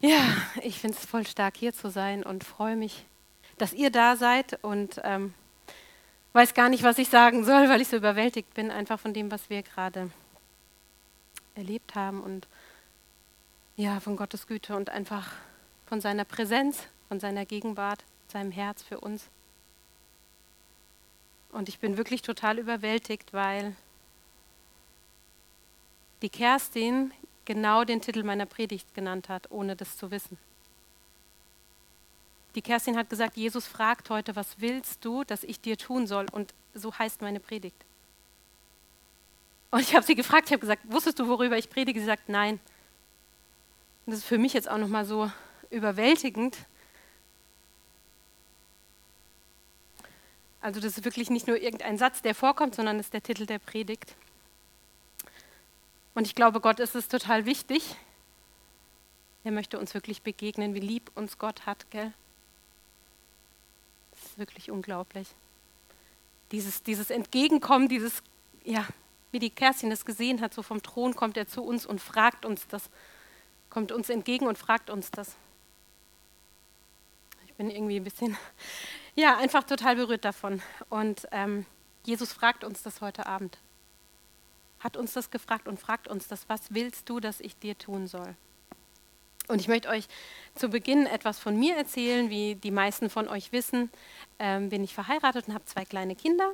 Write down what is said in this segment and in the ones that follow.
Ja, ich finde es voll stark, hier zu sein und freue mich, dass ihr da seid und weiß gar nicht, was ich sagen soll, weil ich so überwältigt bin, einfach von dem, was wir gerade erlebt haben und ja, von Gottes Güte und einfach von seiner Präsenz, von seiner Gegenwart, seinem Herz für uns. Und ich bin wirklich total überwältigt, weil die Kerstin genau den Titel meiner Predigt genannt hat, ohne das zu wissen. Die Kerstin hat gesagt, Jesus fragt heute, was willst du, dass ich dir tun soll? Und so heißt meine Predigt. Und ich habe sie gefragt, ich habe gesagt, wusstest du, worüber ich predige? Sie sagt, nein. Und das ist für mich jetzt auch nochmal so überwältigend. Also das ist wirklich nicht nur irgendein Satz, der vorkommt, sondern es ist der Titel der Predigt. Und ich glaube, Gott ist es total wichtig. Er möchte uns wirklich begegnen, wie lieb uns Gott hat, gell? Das ist wirklich unglaublich. Dieses Entgegenkommen, ja, wie die Kerstin das gesehen hat, so vom Thron kommt er zu uns und fragt uns das, kommt uns entgegen und fragt uns das. Ich bin irgendwie ein bisschen, ja, einfach total berührt davon. Und Jesus fragt uns das heute Abend. Hat uns das gefragt und fragt uns das, was willst du, dass ich dir tun soll? Und ich möchte euch zu Beginn etwas von mir erzählen. Wie die meisten von euch wissen, bin ich verheiratet und habe 2 kleine Kinder.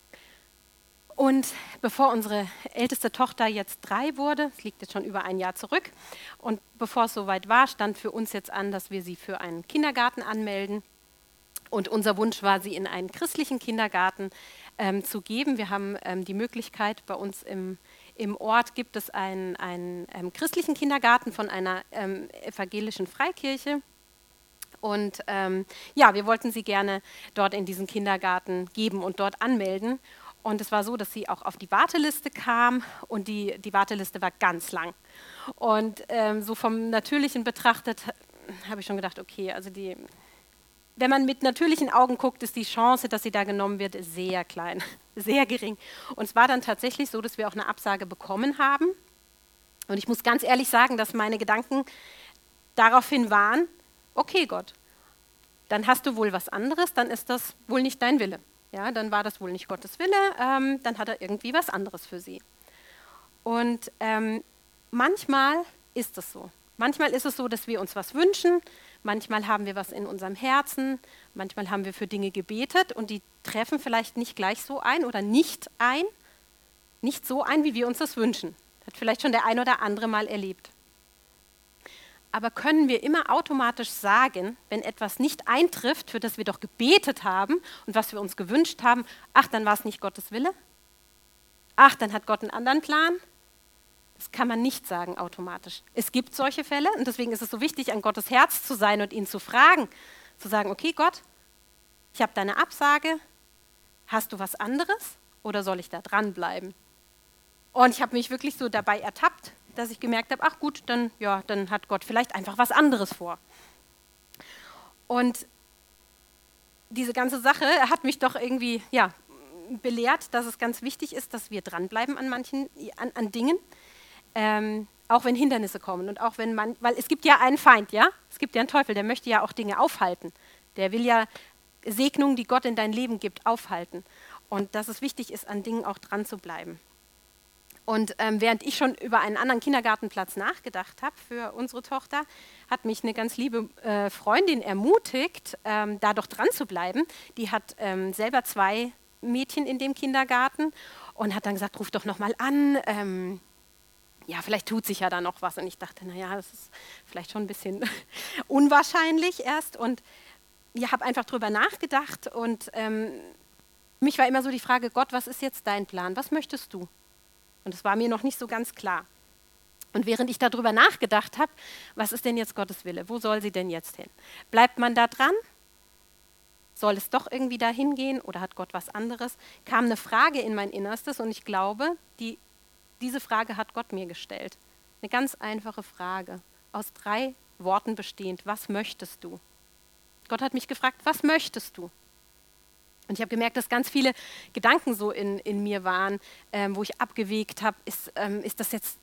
Und bevor unsere älteste Tochter jetzt 3 wurde, es liegt jetzt schon über ein Jahr zurück, und bevor es soweit war, stand für uns jetzt an, dass wir sie für einen Kindergarten anmelden. Und unser Wunsch war, sie in einen christlichen Kindergarten zu geben. Wir haben die Möglichkeit, bei uns im Ort gibt es einen christlichen Kindergarten von einer evangelischen Freikirche. Und ja, wir wollten sie gerne dort in diesen Kindergarten geben und dort anmelden. Und es war so, dass sie auch auf die Warteliste kam und die Warteliste war ganz lang. Und so vom Natürlichen betrachtet habe ich schon gedacht, okay, also wenn man mit natürlichen Augen guckt, ist die Chance, dass sie da genommen wird, sehr klein, sehr gering. Und es war dann tatsächlich so, dass wir auch eine Absage bekommen haben. Und ich muss ganz ehrlich sagen, dass meine Gedanken daraufhin waren, okay Gott, dann hast du wohl was anderes, dann ist das wohl nicht dein Wille. Ja, dann war das wohl nicht Gottes Wille, dann hat er irgendwie was anderes für sie. Und manchmal ist es so. Manchmal ist es so, dass wir uns was wünschen, manchmal haben wir was in unserem Herzen, manchmal haben wir für Dinge gebetet und die treffen vielleicht nicht gleich so ein oder nicht so ein, wie wir uns das wünschen. Hat vielleicht schon der ein oder andere mal erlebt. Aber können wir immer automatisch sagen, wenn etwas nicht eintrifft, für das wir doch gebetet haben und was wir uns gewünscht haben, ach, dann war es nicht Gottes Wille? Ach, dann hat Gott einen anderen Plan? Das kann man nicht sagen automatisch. Es gibt solche Fälle und deswegen ist es so wichtig, an Gottes Herz zu sein und ihn zu fragen. Zu sagen, okay Gott, ich habe deine Absage, hast du was anderes oder soll ich da dranbleiben? Und ich habe mich wirklich so dabei ertappt, dass ich gemerkt habe, ach gut, dann hat Gott vielleicht einfach was anderes vor. Und diese ganze Sache hat mich doch irgendwie belehrt, dass es ganz wichtig ist, dass wir dranbleiben an Dingen, auch wenn Hindernisse kommen und auch wenn weil es gibt ja einen Feind, ja, es gibt ja einen Teufel, der möchte ja auch Dinge aufhalten. Der will ja Segnungen, die Gott in dein Leben gibt, aufhalten. Und dass es wichtig ist, an Dingen auch dran zu bleiben. Und während ich schon über einen anderen Kindergartenplatz nachgedacht habe für unsere Tochter, hat mich eine ganz liebe Freundin ermutigt, da doch dran zu bleiben. Die hat selber 2 Mädchen in dem Kindergarten und hat dann gesagt, ruf doch noch mal an, ja, vielleicht tut sich ja da noch was. Und ich dachte, naja, das ist vielleicht schon ein bisschen unwahrscheinlich erst. Und ich habe einfach drüber nachgedacht und mich war immer so die Frage, Gott, was ist jetzt dein Plan? Was möchtest du? Und es war mir noch nicht so ganz klar. Und während ich darüber nachgedacht habe, was ist denn jetzt Gottes Wille? Wo soll sie denn jetzt hin? Bleibt man da dran? Soll es doch irgendwie dahin gehen oder hat Gott was anderes? Kam eine Frage in mein Innerstes und ich glaube, diese Frage hat Gott mir gestellt. Eine ganz einfache Frage, aus 3 Worten bestehend. Was möchtest du? Gott hat mich gefragt, was möchtest du? Und ich habe gemerkt, dass ganz viele Gedanken so in mir waren, wo ich abgewegt habe, ist das jetzt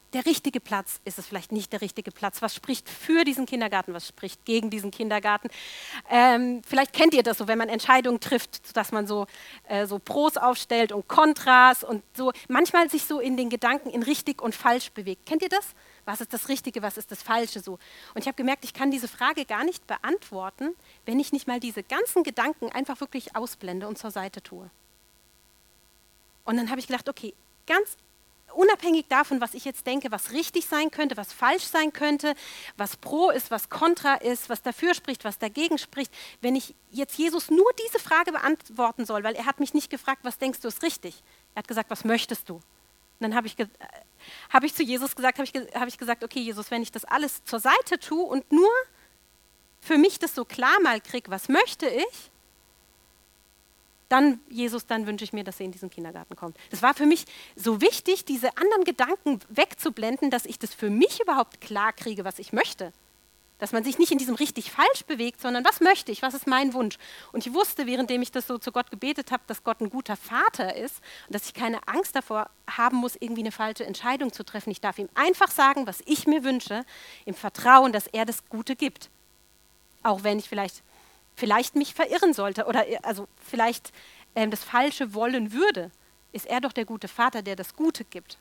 der richtige Platz? Ist es vielleicht nicht der richtige Platz? Was spricht für diesen Kindergarten? Was spricht gegen diesen Kindergarten? Vielleicht kennt ihr das so, wenn man Entscheidungen trifft, dass man so Pros aufstellt und Kontras und so manchmal sich so in den Gedanken in richtig und falsch bewegt. Kennt ihr das? Was ist das Richtige, was ist das Falsche so? Und ich habe gemerkt, ich kann diese Frage gar nicht beantworten, wenn ich nicht mal diese ganzen Gedanken einfach wirklich ausblende und zur Seite tue. Und dann habe ich gedacht, okay, ganz unabhängig davon, was ich jetzt denke, was richtig sein könnte, was falsch sein könnte, was pro ist, was kontra ist, was dafür spricht, was dagegen spricht, wenn ich jetzt Jesus nur diese Frage beantworten soll, weil er hat mich nicht gefragt, was denkst du ist richtig? Er hat gesagt, was möchtest du? Und dann habe ich zu Jesus gesagt, habe ich gesagt, okay Jesus, wenn ich das alles zur Seite tue und nur für mich das so klar mal kriege, was möchte ich, dann, Jesus, dann wünsche ich mir, dass er in diesen Kindergarten kommt. Das war für mich so wichtig, diese anderen Gedanken wegzublenden, dass ich das für mich überhaupt klar kriege, was ich möchte. Dass man sich nicht in diesem richtig-falsch bewegt, sondern was möchte ich, was ist mein Wunsch. Und ich wusste, währenddem ich das so zu Gott gebetet habe, dass Gott ein guter Vater ist und dass ich keine Angst davor haben muss, irgendwie eine falsche Entscheidung zu treffen. Ich darf ihm einfach sagen, was ich mir wünsche, im Vertrauen, dass er das Gute gibt. Auch wenn ich vielleicht mich verirren sollte oder also vielleicht das Falsche wollen würde, ist er doch der gute Vater, der das Gute gibt.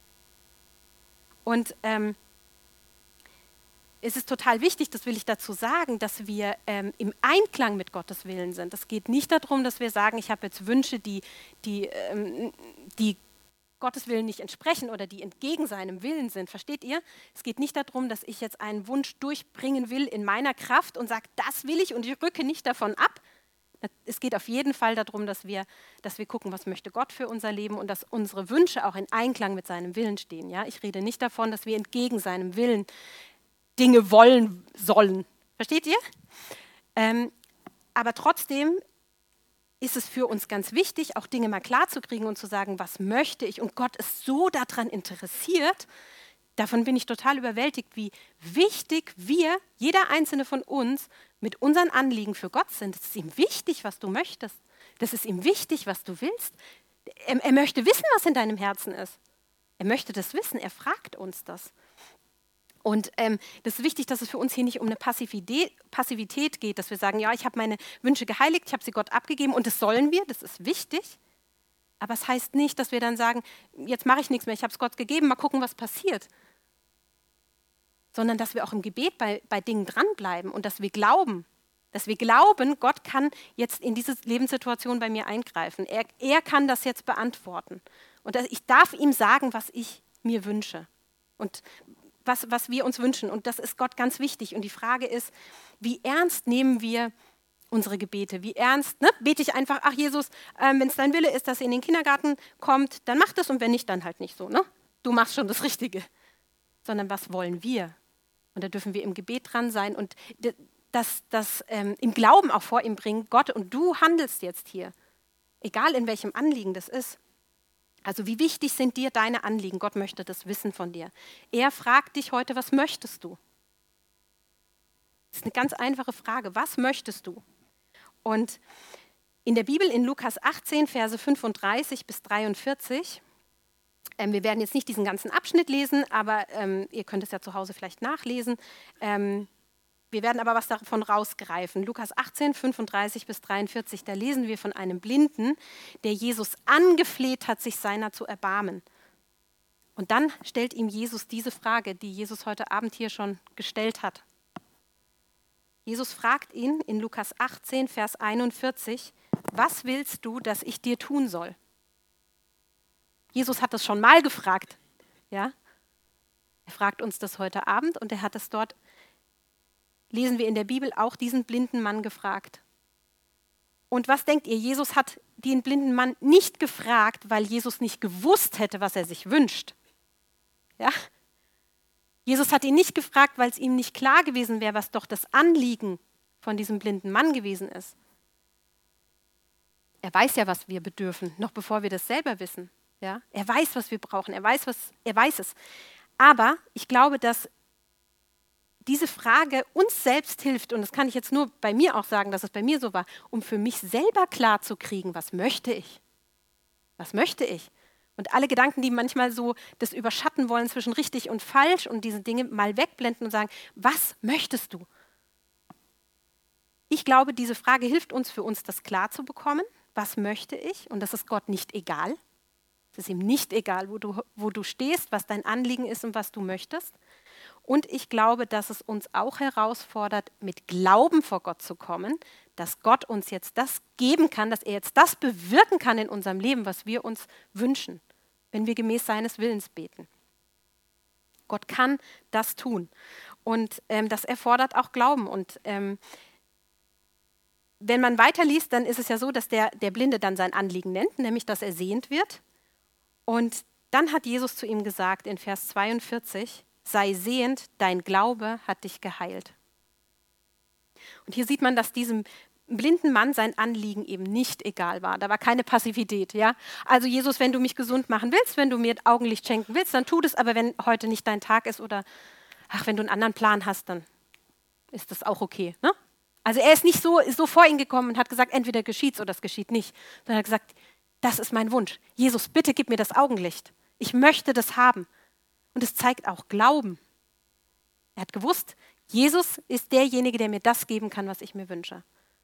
Und es ist total wichtig, das will ich dazu sagen, dass wir im Einklang mit Gottes Willen sind. Es geht nicht darum, dass wir sagen, ich habe jetzt Wünsche, die Gottes Willen nicht entsprechen oder die entgegen seinem Willen sind. Versteht ihr? Es geht nicht darum, dass ich jetzt einen Wunsch durchbringen will in meiner Kraft und sage, das will ich und ich rücke nicht davon ab. Es geht auf jeden Fall darum, dass wir gucken, was möchte Gott für unser Leben und dass unsere Wünsche auch in Einklang mit seinem Willen stehen. Ja? Ich rede nicht davon, dass wir entgegen seinem Willen Dinge wollen sollen. Versteht ihr? Aber trotzdem ist es für uns ganz wichtig, auch Dinge mal klar zu kriegen und zu sagen, was möchte ich? Und Gott ist so daran interessiert, davon bin ich total überwältigt, wie wichtig wir, jeder einzelne von uns, mit unseren Anliegen für Gott sind. Es ist ihm wichtig, was du möchtest. Das ist ihm wichtig, was du willst. Er möchte wissen, was in deinem Herzen ist. Er möchte das wissen, er fragt uns das. Und das ist wichtig, dass es für uns hier nicht um eine Passivität geht, dass wir sagen, ja, ich habe meine Wünsche geheiligt, ich habe sie Gott abgegeben und das sollen wir, das ist wichtig. Aber es heißt nicht, dass wir dann sagen, jetzt mache ich nichts mehr, ich habe es Gott gegeben, mal gucken, was passiert. Sondern dass wir auch im Gebet bei Dingen dranbleiben und dass wir glauben, Gott kann jetzt in diese Lebenssituation bei mir eingreifen. Er kann das jetzt beantworten. Und ich darf ihm sagen, was ich mir wünsche. Und was wir uns wünschen. Und das ist Gott ganz wichtig. Und die Frage ist, wie ernst nehmen wir unsere Gebete? Wie ernst bete ich einfach, ach Jesus, wenn es dein Wille ist, dass er in den Kindergarten kommt, dann mach das und wenn nicht, dann halt nicht so. Ne? Du machst schon das Richtige. Sondern was wollen wir? Und da dürfen wir im Gebet dran sein und das im Glauben auch vor ihm bringen. Gott, und du handelst jetzt hier. Egal in welchem Anliegen das ist. Also wie wichtig sind dir deine Anliegen? Gott möchte das wissen von dir. Er fragt dich heute, was möchtest du? Das ist eine ganz einfache Frage. Was möchtest du? Und in der Bibel in Lukas 18, Verse 35 bis 43, wir werden jetzt nicht diesen ganzen Abschnitt lesen, aber ihr könnt es ja zu Hause vielleicht nachlesen. Wir werden aber was davon rausgreifen. Lukas 18, 35 bis 43, da lesen wir von einem Blinden, der Jesus angefleht hat, sich seiner zu erbarmen. Und dann stellt ihm Jesus diese Frage, die Jesus heute Abend hier schon gestellt hat. Jesus fragt ihn in Lukas 18, Vers 41, was willst du, dass ich dir tun soll? Jesus hat das schon mal gefragt. Ja? Er fragt uns das heute Abend und er hat es dort, lesen wir in der Bibel, auch diesen blinden Mann gefragt. Und was denkt ihr? Jesus hat den blinden Mann nicht gefragt, weil Jesus nicht gewusst hätte, was er sich wünscht. Ja? Jesus hat ihn nicht gefragt, weil es ihm nicht klar gewesen wäre, was doch das Anliegen von diesem blinden Mann gewesen ist. Er weiß ja, was wir bedürfen, noch bevor wir das selber wissen. Ja? Er weiß, was wir brauchen, er weiß es. Aber ich glaube, dass diese Frage uns selbst hilft, und das kann ich jetzt nur bei mir auch sagen, dass es bei mir so war, um für mich selber klar zu kriegen, was möchte ich? Was möchte ich? Und alle Gedanken, die manchmal so das überschatten wollen zwischen richtig und falsch und diese Dinge mal wegblenden und sagen, was möchtest du? Ich glaube, diese Frage hilft uns, für uns das klar zu bekommen. Was möchte ich? Und das ist Gott nicht egal. Es ist ihm nicht egal, wo du stehst, was dein Anliegen ist und was du möchtest. Und ich glaube, dass es uns auch herausfordert, mit Glauben vor Gott zu kommen, dass Gott uns jetzt das geben kann, dass er jetzt das bewirken kann in unserem Leben, was wir uns wünschen, wenn wir gemäß seines Willens beten. Gott kann das tun. Und das erfordert auch Glauben. Und wenn man weiterliest, dann ist es ja so, dass der Blinde dann sein Anliegen nennt, nämlich, dass er sehend wird. Und dann hat Jesus zu ihm gesagt in Vers 42, sei sehend, dein Glaube hat dich geheilt. Und hier sieht man, dass diesem blinden Mann sein Anliegen eben nicht egal war. Da war keine Passivität. Ja? Also Jesus, wenn du mich gesund machen willst, wenn du mir Augenlicht schenken willst, dann tu das. Aber wenn heute nicht dein Tag ist oder wenn du einen anderen Plan hast, dann ist das auch okay. Ne? Also er ist nicht so vor ihn gekommen und hat gesagt, entweder geschieht's oder es geschieht nicht. Sondern er hat gesagt, das ist mein Wunsch. Jesus, bitte gib mir das Augenlicht. Ich möchte das haben. Und es zeigt auch Glauben. Er hat gewusst, Jesus ist derjenige, der mir das geben kann, was ich mir wünsche.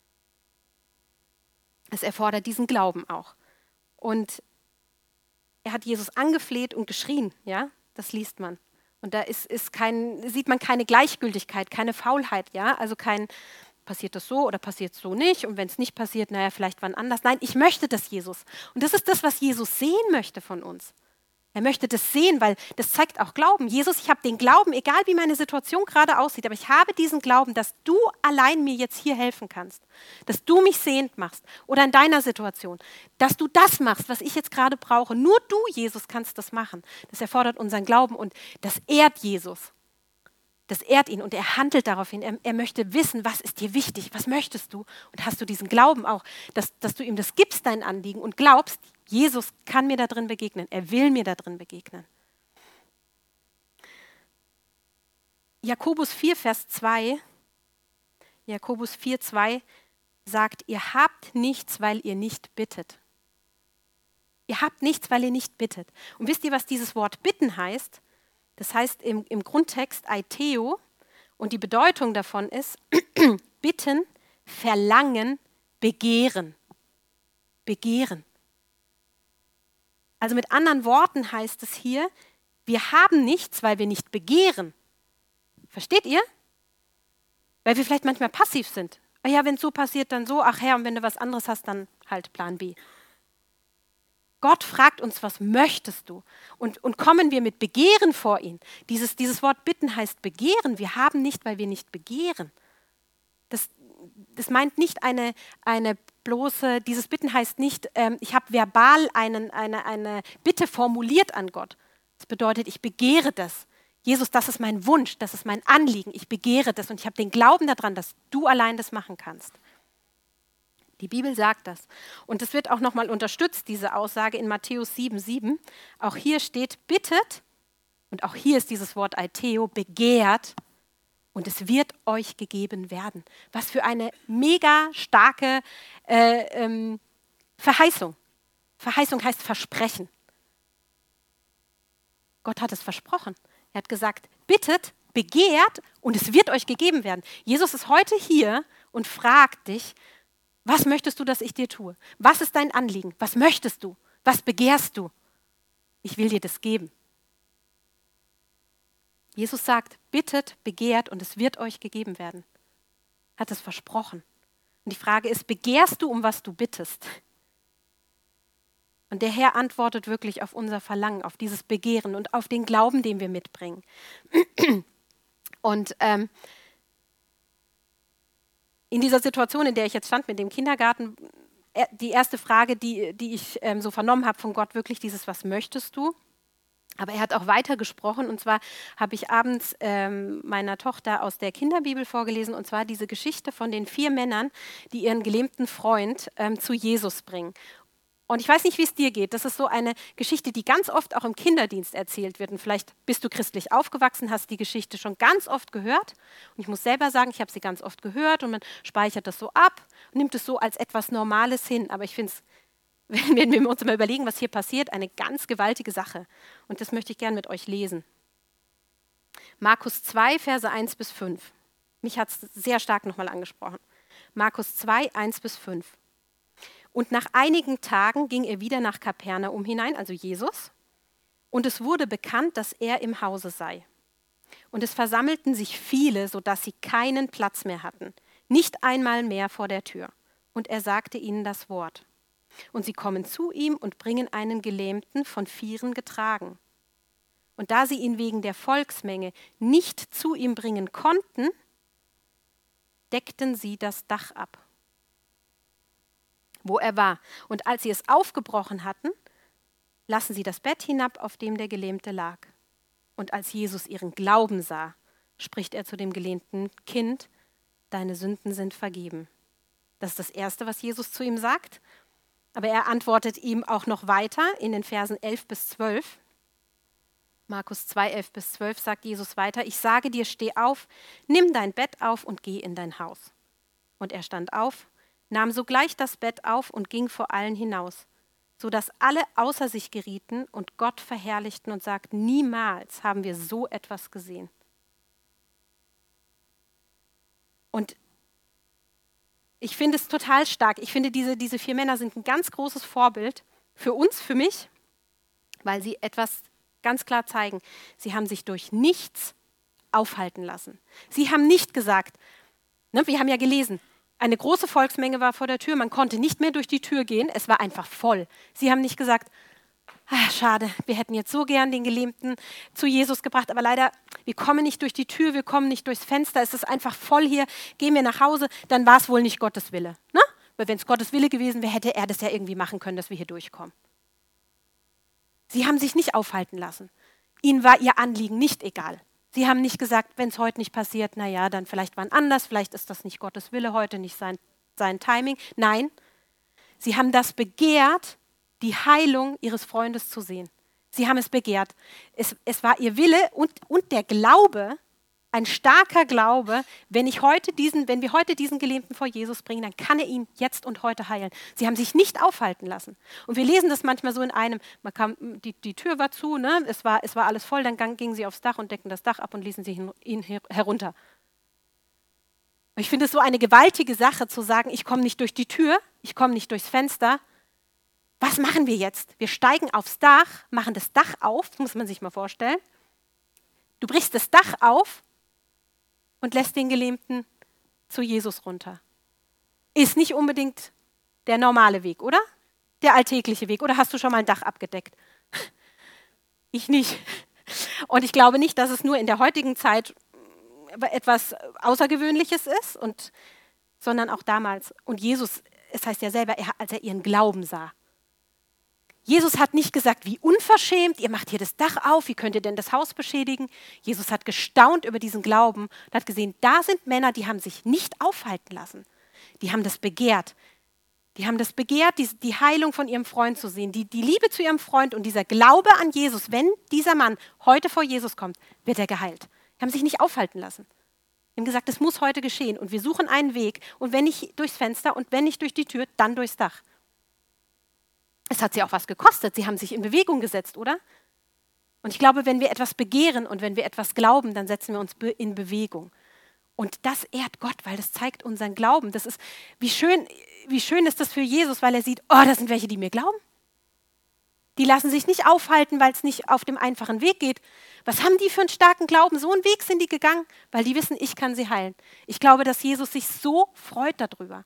Es erfordert diesen Glauben auch. Und er hat Jesus angefleht und geschrien. Ja, das liest man. Und da sieht man keine Gleichgültigkeit, keine Faulheit. Ja, also passiert das so oder passiert es so nicht? Und wenn es nicht passiert, vielleicht wann anders. Nein, ich möchte das, Jesus. Und das ist das, was Jesus sehen möchte von uns. Er möchte das sehen, weil das zeigt auch Glauben. Jesus, ich habe den Glauben, egal wie meine Situation gerade aussieht, aber ich habe diesen Glauben, dass du allein mir jetzt hier helfen kannst, dass du mich sehend machst oder in deiner Situation, dass du das machst, was ich jetzt gerade brauche. Nur du, Jesus, kannst das machen. Das erfordert unseren Glauben und das ehrt Jesus. Das ehrt ihn und er handelt daraufhin. Er möchte wissen, was ist dir wichtig, was möchtest du? Und hast du diesen Glauben auch, dass du ihm das gibst, dein Anliegen und glaubst, Jesus kann mir da drin begegnen, er will mir da drin begegnen. Jakobus 4, Vers 2, Jakobus 4, 2 sagt, ihr habt nichts, weil ihr nicht bittet. Ihr habt nichts, weil ihr nicht bittet. Und wisst ihr, was dieses Wort bitten heißt? Das heißt im Grundtext Aiteo und die Bedeutung davon ist bitten, verlangen, begehren. Begehren. Also mit anderen Worten heißt es hier, wir haben nichts, weil wir nicht begehren. Versteht ihr? Weil wir vielleicht manchmal passiv sind. Ja, wenn es so passiert, dann so. Ach Herr, und wenn du was anderes hast, dann halt Plan B. Gott fragt uns, was möchtest du? Und kommen wir mit Begehren vor ihn. Dieses Wort bitten heißt begehren. Wir haben nicht, weil wir nicht begehren. Das meint nicht eine bloße, dieses Bitten heißt nicht, ich habe verbal eine Bitte formuliert an Gott. Das bedeutet, ich begehre das. Jesus, das ist mein Wunsch, das ist mein Anliegen. Ich begehre das und ich habe den Glauben daran, dass du allein das machen kannst. Die Bibel sagt das. Und es wird auch nochmal unterstützt, diese Aussage in Matthäus 7,7. Auch hier steht, bittet, und auch hier ist dieses Wort Aiteo, begehrt, und es wird euch gegeben werden. Was für eine mega starke Verheißung. Verheißung heißt Versprechen. Gott hat es versprochen. Er hat gesagt, bittet, begehrt und es wird euch gegeben werden. Jesus ist heute hier und fragt dich, was möchtest du, dass ich dir tue? Was ist dein Anliegen? Was möchtest du? Was begehrst du? Ich will dir das geben. Jesus sagt, bittet, begehrt und es wird euch gegeben werden. Hat es versprochen. Und die Frage ist, begehrst du, um was du bittest? Und der Herr antwortet wirklich auf unser Verlangen, auf dieses Begehren und auf den Glauben, den wir mitbringen. Und in dieser Situation, in der ich jetzt stand mit dem Kindergarten, die erste Frage, die ich so vernommen habe von Gott, wirklich dieses, was möchtest du? Aber er hat auch weiter gesprochen und zwar habe ich abends meiner Tochter aus der Kinderbibel vorgelesen und zwar diese Geschichte von den 4 Männern, die ihren gelähmten Freund zu Jesus bringen. Und ich weiß nicht, wie es dir geht. Das ist so eine Geschichte, die ganz oft auch im Kinderdienst erzählt wird. Und vielleicht bist du christlich aufgewachsen, hast die Geschichte schon ganz oft gehört. Und ich muss selber sagen, ich habe sie ganz oft gehört und man speichert das so ab und nimmt es so als etwas Normales hin. Aber ich finde es wenn wir uns mal überlegen, was hier passiert, eine ganz gewaltige Sache. Und das möchte ich gerne mit euch lesen. Markus 2, Verse 1 bis 5. Mich hat es sehr stark nochmal angesprochen. Markus 2, 1 bis 5. Und nach einigen Tagen ging er wieder nach Kapernaum hinein, also Jesus, und es wurde bekannt, dass er im Hause sei. Und es versammelten sich viele, sodass sie keinen Platz mehr hatten, nicht einmal mehr vor der Tür. Und er sagte ihnen das Wort. Und sie kommen zu ihm und bringen einen Gelähmten von Vieren getragen. Und da sie ihn wegen der Volksmenge nicht zu ihm bringen konnten, deckten sie das Dach ab, wo er war. Und als sie es aufgebrochen hatten, lassen sie das Bett hinab, auf dem der Gelähmte lag. Und als Jesus ihren Glauben sah, spricht er zu dem gelähmten Kind, deine Sünden sind vergeben. Das ist das Erste, was Jesus zu ihm sagt. Aber er antwortet ihm auch noch weiter in den Versen 11 bis 12. Markus 2, 11 bis 12 sagt Jesus weiter, ich sage dir, steh auf, nimm dein Bett auf und geh in dein Haus. Und er stand auf, nahm sogleich das Bett auf und ging vor allen hinaus, sodass alle außer sich gerieten und Gott verherrlichten und sagten, niemals haben wir so etwas gesehen. Und ich finde es total stark. Ich finde, diese 4 Männer sind ein ganz großes Vorbild für uns, für mich, weil sie etwas ganz klar zeigen. Sie haben sich durch nichts aufhalten lassen. Sie haben nicht gesagt, ne, wir haben ja gelesen, eine große Volksmenge war vor der Tür, man konnte nicht mehr durch die Tür gehen, es war einfach voll. Sie haben nicht gesagt, schade, wir hätten jetzt so gern den Gelähmten zu Jesus gebracht, aber leider, wir kommen nicht durch die Tür, wir kommen nicht durchs Fenster, es ist einfach voll hier, gehen wir nach Hause, dann war es wohl nicht Gottes Wille. Ne? Weil wenn es Gottes Wille gewesen wäre, hätte er das ja irgendwie machen können, dass wir hier durchkommen. Sie haben sich nicht aufhalten lassen. Ihnen war ihr Anliegen nicht egal. Sie haben nicht gesagt, wenn es heute nicht passiert, naja, dann vielleicht wann anders, vielleicht ist das nicht Gottes Wille heute, nicht sein Timing. Nein, sie haben das begehrt, die Heilung ihres Freundes zu sehen. Sie haben es begehrt. Es war ihr Wille und der Glaube, ein starker Glaube, wenn wir heute diesen Gelähmten vor Jesus bringen, dann kann er ihn jetzt und heute heilen. Sie haben sich nicht aufhalten lassen. Und wir lesen das manchmal so in einem, die Tür war zu, ne? es war alles voll, dann gingen sie aufs Dach und deckten das Dach ab und ließen ihn herunter. Und ich finde es so eine gewaltige Sache zu sagen, ich komme nicht durch die Tür, ich komme nicht durchs Fenster. Was machen wir jetzt? Wir steigen aufs Dach, machen das Dach auf, das muss man sich mal vorstellen. Du brichst das Dach auf und lässt den Gelähmten zu Jesus runter. Ist nicht unbedingt der normale Weg, oder? Der alltägliche Weg. Oder hast du schon mal ein Dach abgedeckt? Ich nicht. Und ich glaube nicht, dass es nur in der heutigen Zeit etwas Außergewöhnliches ist, sondern auch damals. Und Jesus, es heißt ja selber, als er ihren Glauben sah. Jesus hat nicht gesagt, wie unverschämt, ihr macht hier das Dach auf, wie könnt ihr denn das Haus beschädigen? Jesus hat gestaunt über diesen Glauben und hat gesehen, da sind Männer, die haben sich nicht aufhalten lassen. Die haben das begehrt. Die haben das begehrt, die Heilung von ihrem Freund zu sehen, die Liebe zu ihrem Freund und dieser Glaube an Jesus. Wenn dieser Mann heute vor Jesus kommt, wird er geheilt. Die haben sich nicht aufhalten lassen. Die haben gesagt, es muss heute geschehen und wir suchen einen Weg und wenn nicht durchs Fenster und wenn nicht durch die Tür, dann durchs Dach. Es hat sie auch was gekostet. Sie haben sich in Bewegung gesetzt, oder? Und ich glaube, wenn wir etwas begehren und wenn wir etwas glauben, dann setzen wir uns in Bewegung. Und das ehrt Gott, weil das zeigt unseren Glauben. Das ist, wie schön ist das für Jesus, weil er sieht, oh, das sind welche, die mir glauben. Die lassen sich nicht aufhalten, weil es nicht auf dem einfachen Weg geht. Was haben die für einen starken Glauben? So einen Weg sind die gegangen, weil die wissen, ich kann sie heilen. Ich glaube, dass Jesus sich so freut darüber.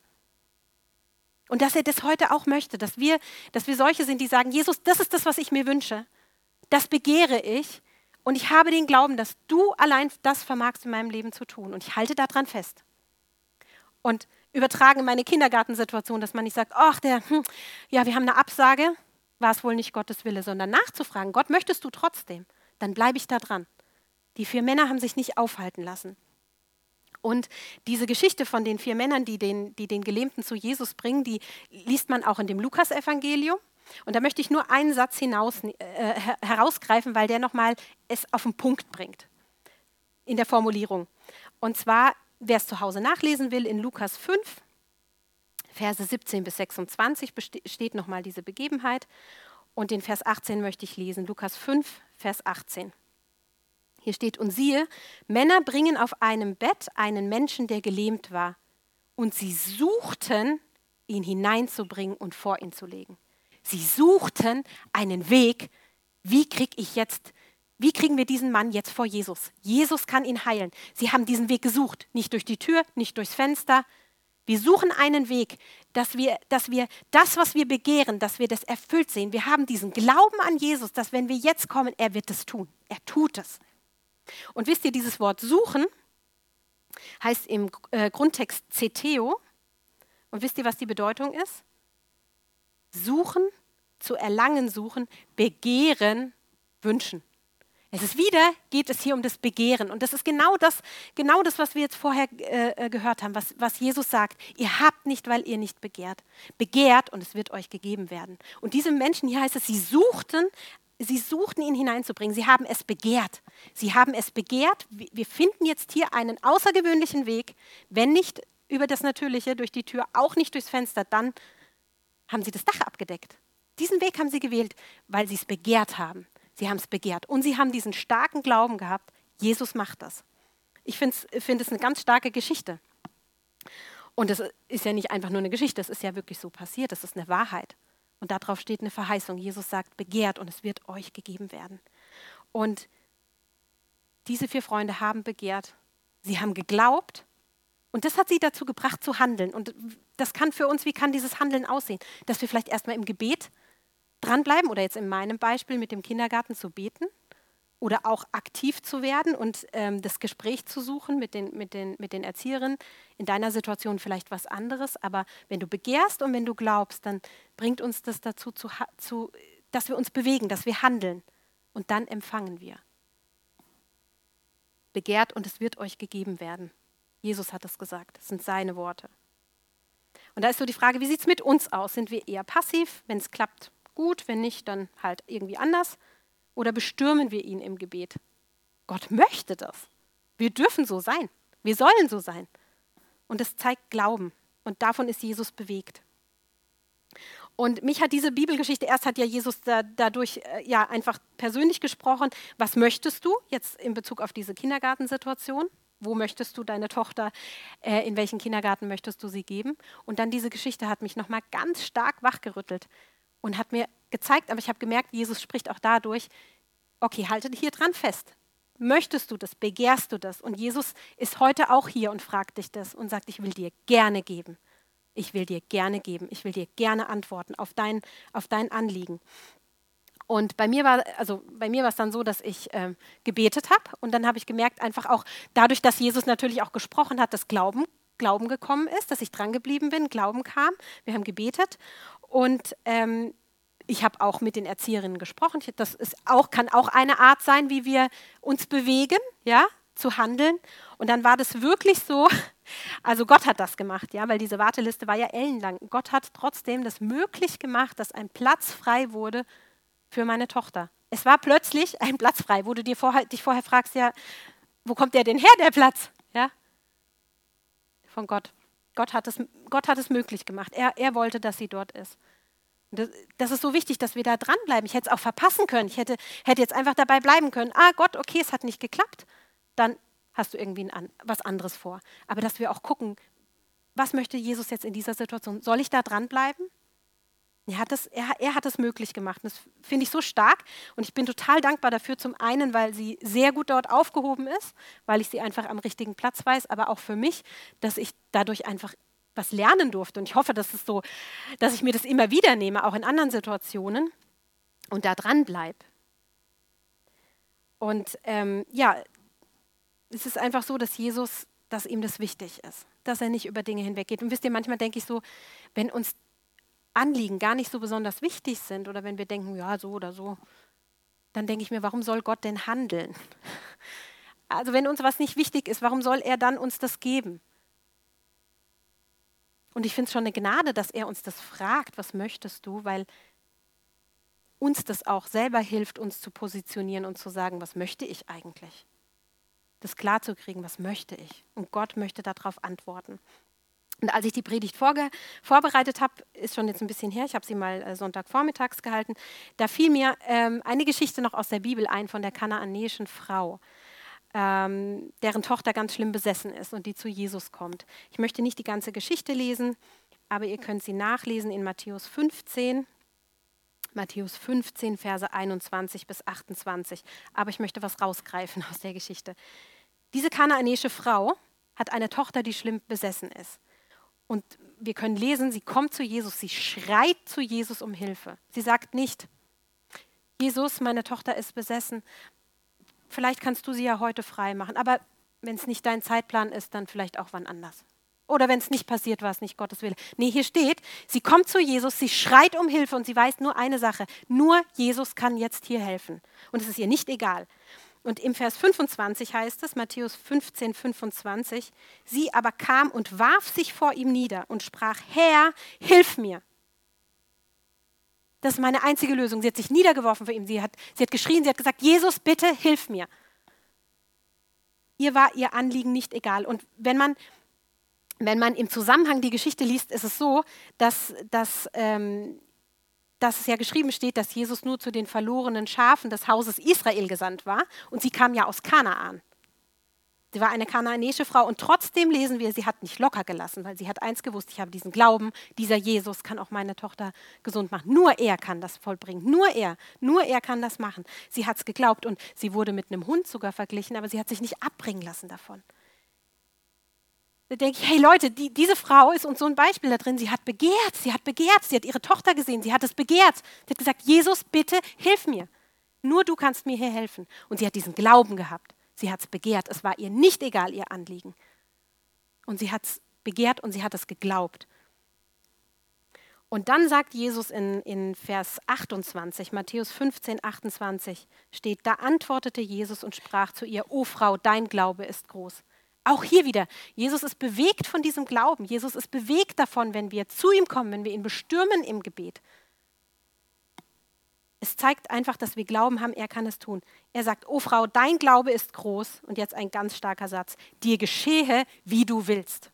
Und dass er das heute auch möchte, dass wir solche sind, die sagen, Jesus, das ist das, was ich mir wünsche. Das begehre ich und ich habe den Glauben, dass du allein das vermagst in meinem Leben zu tun. Und ich halte daran fest. Und übertragen in meine Kindergartensituation, dass man nicht sagt, ach, wir haben eine Absage, war es wohl nicht Gottes Wille, sondern nachzufragen, Gott, möchtest du trotzdem? Dann bleibe ich da dran. Die 4 Männer haben sich nicht aufhalten lassen. Und diese Geschichte von den 4 Männern, die den Gelähmten zu Jesus bringen, die liest man auch in dem Lukas-Evangelium. Und da möchte ich nur einen Satz herausgreifen, weil der nochmal es auf den Punkt bringt in der Formulierung. Und zwar, wer es zu Hause nachlesen will, in Lukas 5, Verse 17 bis 26 steht nochmal diese Begebenheit. Und den Vers 18 möchte ich lesen. Lukas 5, Vers 18. Hier steht, und siehe, Männer bringen auf einem Bett einen Menschen, der gelähmt war. Und sie suchten, ihn hineinzubringen und vor ihn zu legen. Sie suchten einen Weg, wie kriegen wir diesen Mann jetzt vor Jesus? Jesus kann ihn heilen. Sie haben diesen Weg gesucht, nicht durch die Tür, nicht durchs Fenster. Wir suchen einen Weg, dass wir das, was wir begehren, dass wir das erfüllt sehen. Wir haben diesen Glauben an Jesus, dass wenn wir jetzt kommen, er wird es tun. Er tut es. Und wisst ihr, dieses Wort suchen heißt im Grundtext Zeteo. Und wisst ihr, was die Bedeutung ist? Suchen, zu erlangen suchen, begehren, wünschen. Geht es hier um das Begehren. Und das ist genau das, was wir jetzt vorher gehört haben, was Jesus sagt. Ihr habt nicht, weil ihr nicht begehrt. Begehrt und es wird euch gegeben werden. Und diese Menschen, hier heißt es, sie suchten ihn hineinzubringen. Sie haben es begehrt. Sie haben es begehrt. Wir finden jetzt hier einen außergewöhnlichen Weg, wenn nicht über das Natürliche, durch die Tür, auch nicht durchs Fenster, dann haben sie das Dach abgedeckt. Diesen Weg haben sie gewählt, weil sie es begehrt haben. Sie haben es begehrt und sie haben diesen starken Glauben gehabt, Jesus macht das. Ich finde es eine ganz starke Geschichte. Und das ist ja nicht einfach nur eine Geschichte, das ist ja wirklich so passiert, das ist eine Wahrheit. Und darauf steht eine Verheißung. Jesus sagt, begehrt und es wird euch gegeben werden. Und diese 4 Freunde haben begehrt, sie haben geglaubt und das hat sie dazu gebracht zu handeln. Und das kann für uns, wie kann dieses Handeln aussehen? Dass wir vielleicht erstmal im Gebet dranbleiben oder jetzt in meinem Beispiel mit dem Kindergarten zu beten oder auch aktiv zu werden und das Gespräch zu suchen mit den Erzieherinnen. In deiner Situation vielleicht was anderes, aber wenn du begehrst und wenn du glaubst, dann bringt uns das dazu, dass wir uns bewegen, dass wir handeln und dann empfangen wir. Begehrt und es wird euch gegeben werden. Jesus hat es gesagt, das sind seine Worte. Und da ist so die Frage, wie sieht es mit uns aus? Sind wir eher passiv, wenn es klappt? Gut, wenn nicht, dann halt irgendwie anders. Oder bestürmen wir ihn im Gebet? Gott möchte das. Wir dürfen so sein. Wir sollen so sein. Und das zeigt Glauben. Und davon ist Jesus bewegt. Und mich hat diese Bibelgeschichte, erst hat ja Jesus dadurch einfach persönlich gesprochen. Was möchtest du jetzt in Bezug auf diese Kindergartensituation? Wo möchtest du deine Tochter, in welchen Kindergarten möchtest du sie geben? Und dann diese Geschichte hat mich nochmal ganz stark wachgerüttelt. Und hat mir gezeigt, aber ich habe gemerkt, Jesus spricht auch dadurch, okay, halte hier dran fest. Möchtest du das? Begehrst du das? Und Jesus ist heute auch hier und fragt dich das und sagt, ich will dir gerne geben. Ich will dir gerne geben. Ich will dir gerne antworten auf dein Anliegen. Und bei mir war es dann so, dass ich gebetet habe und dann habe ich gemerkt, einfach auch dadurch, dass Jesus natürlich auch gesprochen hat, dass Glauben gekommen ist, dass ich dran geblieben bin, Glauben kam. Wir haben gebetet und ich habe auch mit den Erzieherinnen gesprochen. Kann auch eine Art sein, wie wir uns bewegen, ja, zu handeln. Und dann war das wirklich so, also Gott hat das gemacht, ja, weil diese Warteliste war ja ellenlang. Gott hat trotzdem das möglich gemacht, dass ein Platz frei wurde für meine Tochter. Es war plötzlich ein Platz frei, wo du dich vorher fragst, ja, wo kommt der denn her, der Platz? Ja? Von Gott. Gott hat es möglich gemacht. Er wollte, dass sie dort ist. Das ist so wichtig, dass wir da dranbleiben. Ich hätte es auch verpassen können. Ich hätte jetzt einfach dabei bleiben können. Gott, okay, es hat nicht geklappt. Dann hast du irgendwie was anderes vor. Aber dass wir auch gucken, was möchte Jesus jetzt in dieser Situation? Soll ich da dranbleiben? Er hat es möglich gemacht. Das finde ich so stark. Und ich bin total dankbar dafür. Zum einen, weil sie sehr gut dort aufgehoben ist, weil ich sie einfach am richtigen Platz weiß, aber auch für mich, dass ich dadurch einfach was lernen durfte. Und ich hoffe, dass ich mir das immer wieder nehme, auch in anderen Situationen und da dran bleibe. Und es ist einfach so, dass ihm das wichtig ist, dass er nicht über Dinge hinweggeht. Und wisst ihr, manchmal denke ich so, wenn uns Anliegen gar nicht so besonders wichtig sind oder wenn wir denken, ja, so oder so, dann denke ich mir, warum soll Gott denn handeln? Also wenn uns was nicht wichtig ist, warum soll er dann uns das geben? Und ich finde es schon eine Gnade, dass er uns das fragt, was möchtest du, weil uns das auch selber hilft, uns zu positionieren und zu sagen, was möchte ich eigentlich? Das klar zu kriegen, was möchte ich? Und Gott möchte darauf antworten. Und als ich die Predigt vorbereitet habe, ist schon jetzt ein bisschen her, ich habe sie mal Sonntagvormittags gehalten, da fiel mir eine Geschichte noch aus der Bibel ein von der kanaanäischen Frau, deren Tochter ganz schlimm besessen ist und die zu Jesus kommt. Ich möchte nicht die ganze Geschichte lesen, aber ihr könnt sie nachlesen in Matthäus 15, Verse 21 bis 28. Aber ich möchte was rausgreifen aus der Geschichte. Diese kanaanäische Frau hat eine Tochter, die schlimm besessen ist. Und wir können lesen, sie kommt zu Jesus, sie schreit zu Jesus um Hilfe. Sie sagt nicht, Jesus, meine Tochter ist besessen, vielleicht kannst du sie ja heute frei machen, aber wenn es nicht dein Zeitplan ist, dann vielleicht auch wann anders. Oder wenn es nicht passiert, war es nicht Gottes Wille. Nee, hier steht, sie kommt zu Jesus, sie schreit um Hilfe und sie weiß nur eine Sache, nur Jesus kann jetzt hier helfen. Und es ist ihr nicht egal. Und im Vers 25 heißt es, Matthäus 15, 25, sie aber kam und warf sich vor ihm nieder und sprach, Herr, hilf mir. Das ist meine einzige Lösung. Sie hat sich niedergeworfen vor ihm. Sie hat geschrien, sie hat gesagt, Jesus, bitte hilf mir. Ihr war ihr Anliegen nicht egal. Und wenn man im Zusammenhang die Geschichte liest, ist es so, dass es ja geschrieben steht, dass Jesus nur zu den verlorenen Schafen des Hauses Israel gesandt war. Und sie kam ja aus Kanaan. Sie war eine kanaanäische Frau und trotzdem lesen wir, sie hat nicht locker gelassen, weil sie hat eins gewusst, ich habe diesen Glauben, dieser Jesus kann auch meine Tochter gesund machen. Nur er kann das vollbringen, nur er kann das machen. Sie hat es geglaubt und sie wurde mit einem Hund sogar verglichen, aber sie hat sich nicht abbringen lassen davon. Da denke ich, hey Leute, diese Frau ist uns so ein Beispiel da drin, sie hat begehrt, sie hat ihre Tochter gesehen, sie hat es begehrt. Sie hat gesagt, Jesus, bitte hilf mir. Nur du kannst mir hier helfen. Und sie hat diesen Glauben gehabt. Sie hat es begehrt. Es war ihr nicht egal, ihr Anliegen. Und sie hat es begehrt und sie hat es geglaubt. Und dann sagt Jesus in Vers 28, Matthäus 15, 28, steht, da antwortete Jesus und sprach zu ihr, O Frau, dein Glaube ist groß. Auch hier wieder, Jesus ist bewegt von diesem Glauben. Jesus ist bewegt davon, wenn wir zu ihm kommen, wenn wir ihn bestürmen im Gebet. Es zeigt einfach, dass wir Glauben haben, er kann es tun. Er sagt, oh Frau, dein Glaube ist groß. Und jetzt ein ganz starker Satz. Dir geschehe, wie du willst.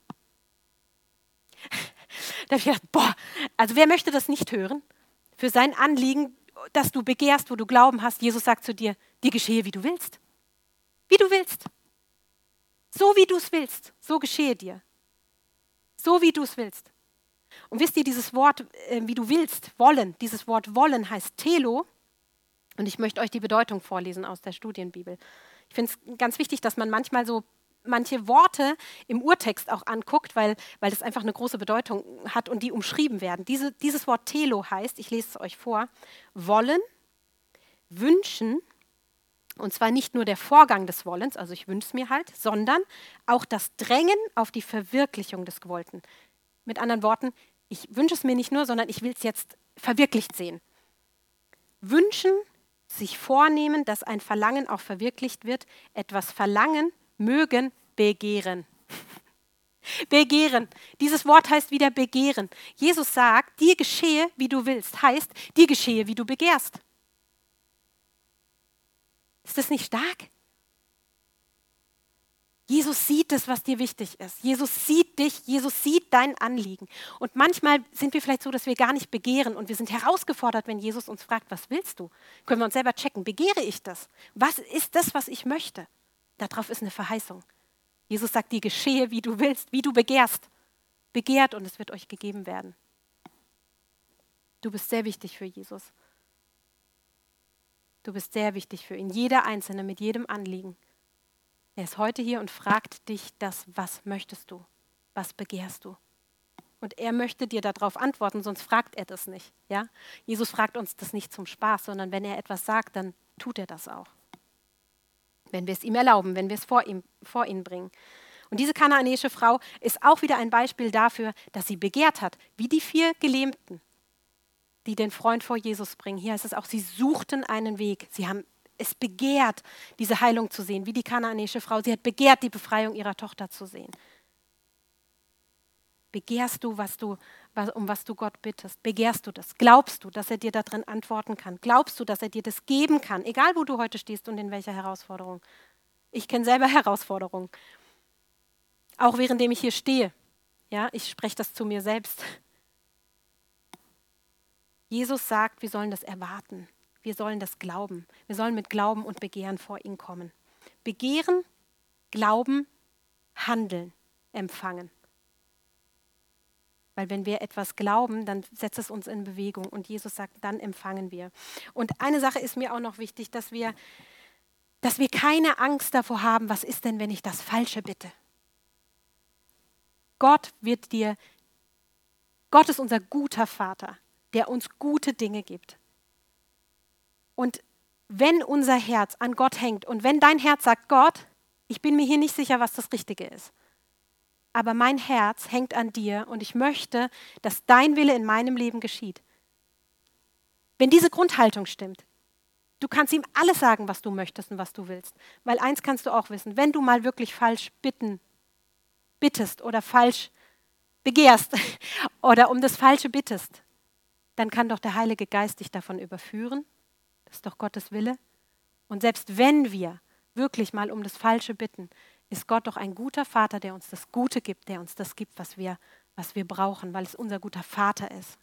Da habe ich gedacht, boah, also wer möchte das nicht hören? Für sein Anliegen, dass du begehrst, wo du Glauben hast. Jesus sagt zu dir, dir geschehe, wie du willst. Wie du willst. So wie du es willst, so geschehe dir. So wie du es willst. Und wisst ihr, dieses Wort, wie du willst, wollen, dieses Wort wollen heißt Telo. Und ich möchte euch die Bedeutung vorlesen aus der Studienbibel. Ich finde es ganz wichtig, dass man manchmal so manche Worte im Urtext auch anguckt, weil das einfach eine große Bedeutung hat und die umschrieben werden. Dieses Wort Telo heißt, ich lese es euch vor, wollen, wünschen, und zwar nicht nur der Vorgang des Wollens, also ich wünsche es mir halt, sondern auch das Drängen auf die Verwirklichung des Gewollten. Mit anderen Worten, ich wünsche es mir nicht nur, sondern ich will es jetzt verwirklicht sehen. Wünschen, sich vornehmen, dass ein Verlangen auch verwirklicht wird, etwas verlangen, mögen, begehren. Begehren. Dieses Wort heißt wieder begehren. Jesus sagt, dir geschehe, wie du willst, heißt, dir geschehe, wie du begehrst. Ist das nicht stark? Jesus sieht es, was dir wichtig ist. Jesus sieht dich, Jesus sieht dein Anliegen. Und manchmal sind wir vielleicht so, dass wir gar nicht begehren und wir sind herausgefordert, wenn Jesus uns fragt, was willst du? Können wir uns selber checken, begehre ich das? Was ist das, was ich möchte? Darauf ist eine Verheißung. Jesus sagt dir, geschehe, wie du willst, wie du begehrst. Begehrt und es wird euch gegeben werden. Du bist sehr wichtig für Jesus. Du bist sehr wichtig für ihn. Jeder Einzelne mit jedem Anliegen. Er ist heute hier und fragt dich das, was möchtest du? Was begehrst du? Und er möchte dir darauf antworten, sonst fragt er das nicht. Ja? Jesus fragt uns das nicht zum Spaß, sondern wenn er etwas sagt, dann tut er das auch. Wenn wir es ihm erlauben, wenn wir es vor ihn bringen. Und diese kanaanäische Frau ist auch wieder ein Beispiel dafür, dass sie begehrt hat, wie die 4 Gelähmten, die den Freund vor Jesus bringen. Hier heißt es auch, sie suchten einen Weg. Sie haben es begehrt, diese Heilung zu sehen, wie die kanaanäische Frau. Sie hat begehrt, die Befreiung ihrer Tochter zu sehen. Begehrst du, um was du Gott bittest? Begehrst du das? Glaubst du, dass er dir darin antworten kann? Glaubst du, dass er dir das geben kann? Egal, wo du heute stehst und in welcher Herausforderung. Ich kenne selber Herausforderungen. Auch währenddem ich hier stehe. Ja, ich spreche das zu mir selbst. Jesus sagt, wir sollen das erwarten. Wir sollen das glauben. Wir sollen mit Glauben und Begehren vor ihn kommen. Begehren, glauben, handeln, empfangen. Weil wenn wir etwas glauben, dann setzt es uns in Bewegung. Und Jesus sagt, dann empfangen wir. Und eine Sache ist mir auch noch wichtig, dass wir keine Angst davor haben, was ist denn, wenn ich das Falsche bitte? Gott ist unser guter Vater, der uns gute Dinge gibt. Und wenn unser Herz an Gott hängt und wenn dein Herz sagt, Gott, ich bin mir hier nicht sicher, was das Richtige ist, aber mein Herz hängt an dir und ich möchte, dass dein Wille in meinem Leben geschieht. Wenn diese Grundhaltung stimmt, du kannst ihm alles sagen, was du möchtest und was du willst. Weil eins kannst du auch wissen, wenn du mal wirklich falsch bittest oder falsch begehrst oder um das Falsche bittest, dann kann doch der Heilige Geist dich davon überführen. Das ist doch Gottes Wille. Und selbst wenn wir wirklich mal um das Falsche bitten, ist Gott doch ein guter Vater, der uns das Gute gibt, der uns das gibt, was wir brauchen, weil es unser guter Vater ist.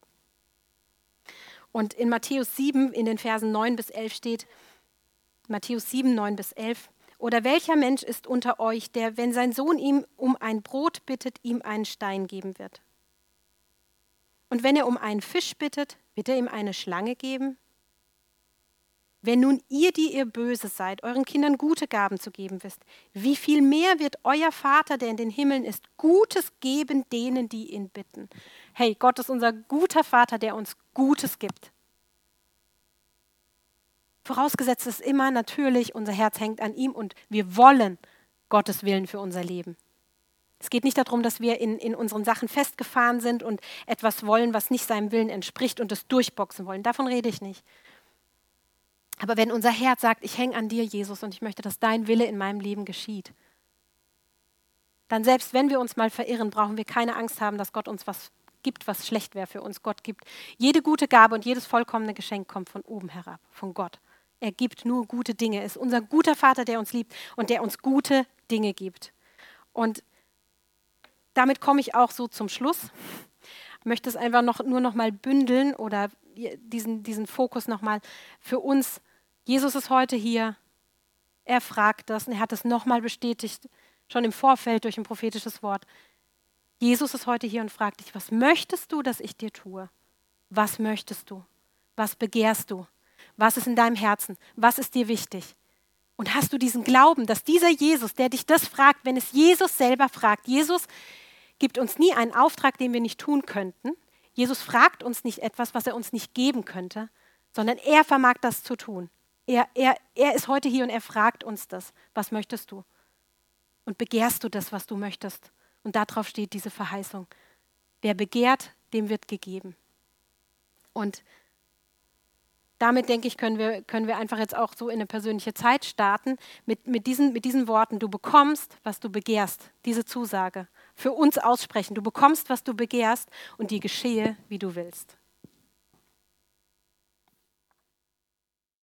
Und in Matthäus 7, in den Versen 9 bis 11 steht, Matthäus 7, 9 bis 11, oder welcher Mensch ist unter euch, der, wenn sein Sohn ihm um ein Brot bittet, ihm einen Stein geben wird? Und wenn er um einen Fisch bittet, wird er ihm eine Schlange geben? Wenn nun ihr, die ihr böse seid, euren Kindern gute Gaben zu geben wisst, wie viel mehr wird euer Vater, der in den Himmeln ist, Gutes geben denen, die ihn bitten? Hey, Gott ist unser guter Vater, der uns Gutes gibt. Vorausgesetzt ist immer natürlich, unser Herz hängt an ihm und wir wollen Gottes Willen für unser Leben. Es geht nicht darum, dass wir in unseren Sachen festgefahren sind und etwas wollen, was nicht seinem Willen entspricht und es durchboxen wollen. Davon rede ich nicht. Aber wenn unser Herz sagt, ich hänge an dir, Jesus, und ich möchte, dass dein Wille in meinem Leben geschieht, dann selbst wenn wir uns mal verirren, brauchen wir keine Angst haben, dass Gott uns was gibt, was schlecht wäre für uns. Gott gibt jede gute Gabe und jedes vollkommene Geschenk kommt von oben herab, von Gott. Er gibt nur gute Dinge. Er ist unser guter Vater, der uns liebt und der uns gute Dinge gibt. Und damit komme ich auch so zum Schluss. Ich möchte es einfach nur noch mal bündeln oder diesen Fokus noch mal für uns. Jesus ist heute hier. Er fragt das und er hat es noch mal bestätigt, schon im Vorfeld durch ein prophetisches Wort. Jesus ist heute hier und fragt dich, was möchtest du, dass ich dir tue? Was möchtest du? Was begehrst du? Was ist in deinem Herzen? Was ist dir wichtig? Und hast du diesen Glauben, dass dieser Jesus, der dich das fragt, wenn es Jesus selber fragt, Jesus gibt uns nie einen Auftrag, den wir nicht tun könnten. Jesus fragt uns nicht etwas, was er uns nicht geben könnte, sondern er vermag das zu tun. Er ist heute hier und er fragt uns das. Was möchtest du? Und begehrst du das, was du möchtest? Und darauf steht diese Verheißung. Wer begehrt, dem wird gegeben. Und damit, denke ich, können wir einfach jetzt auch so in eine persönliche Zeit starten mit diesen Worten. Du bekommst, was du begehrst, diese Zusage. Für uns aussprechen. Du bekommst, was du begehrst und dir geschehe, wie du willst.